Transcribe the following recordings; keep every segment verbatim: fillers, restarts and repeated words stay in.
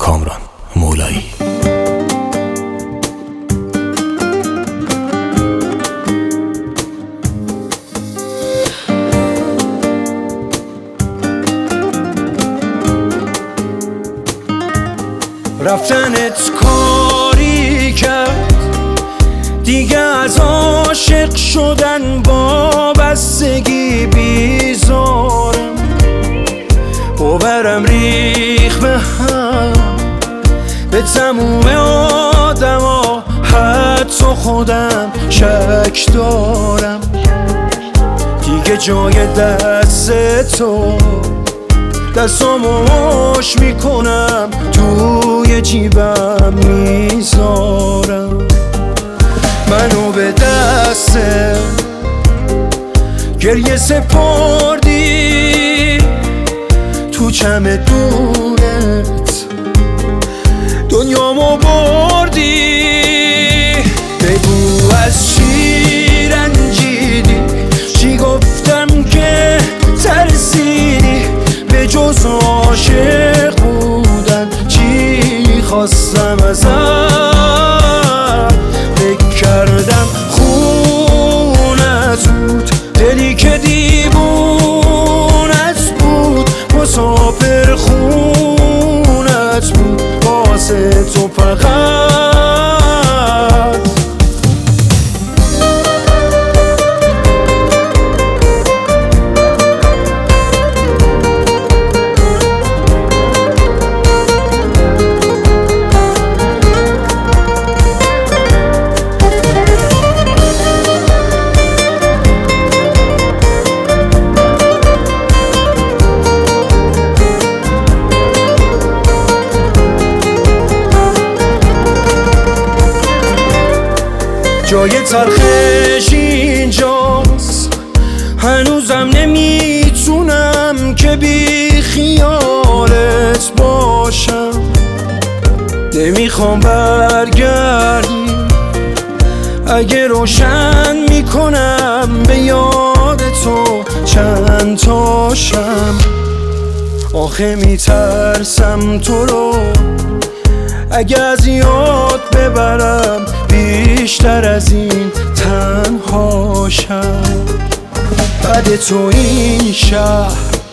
کامران مولایی. رفتنت کاری کرد دیگه از عاشق شدن وابستگی بیزارم، باورم ریخ به هم به تموم آدما، حتی خودم شک دارم. دیگه جای دست تو دستامو مش میکنم، توی جیبم میذارم. منو به دست گریه سپردی، تو چمدونت دنیامو بردی. بگو از چی رنجیدی، چی گفتم که ترسیدی، به جز عاشق بودن چی خواستم ازت. فکر کردم خونت بود، دلی که دیوونت بود، مسافر خونت بود واسه تو فقط. جای تلخش اینجاست، هنوزم نمیتونم که بی خیالت باشم. نمیخوام برگردی، اگه روشن میکنم به یاد تو چند تاشم. آخه میترسم تو رو اگه از یاد ببرم، بیشتر از این تنهاشم. بعد تو این شهر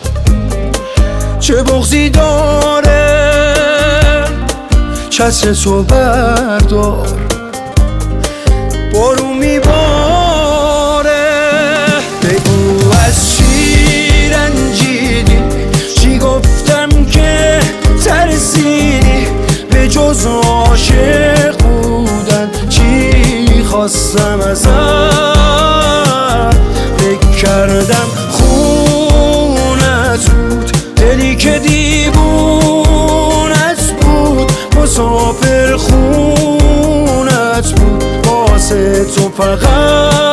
چه بغضی داره، چتر تو بردار بارون میباره. بگو از چی رنجیدی، چی گفتم که ترسیدی، به جز عاشق بودن چی خواستم ازت. فکر کردم خونت بود، دلی که دیوونت بود، مسافر خونت بود واسه تو فقط.